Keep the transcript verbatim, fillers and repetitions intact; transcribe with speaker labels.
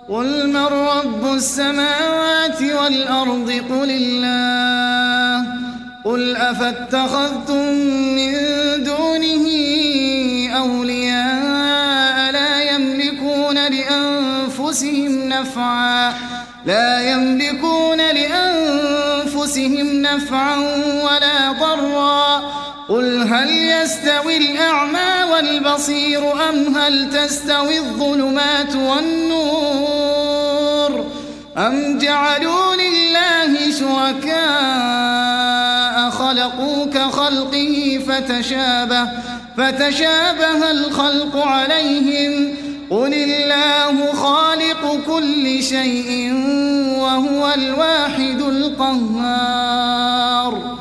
Speaker 1: قل من رب السماوات والأرض قل الله قل أفاتخذتم من دونه أولياء لا يملكون لأنفسهم نفعا لا يملكون لأنفسهم نفعا ولا ضرا قل هل يستوي الأعمى والبصير أم هل تستوي الظلمات والنور أم جعلوا لله شركاء خلقوا كخلقه فتشابه فتشابه الخلق عليهم قل الله خالق كل شيء وهو الواحد القهار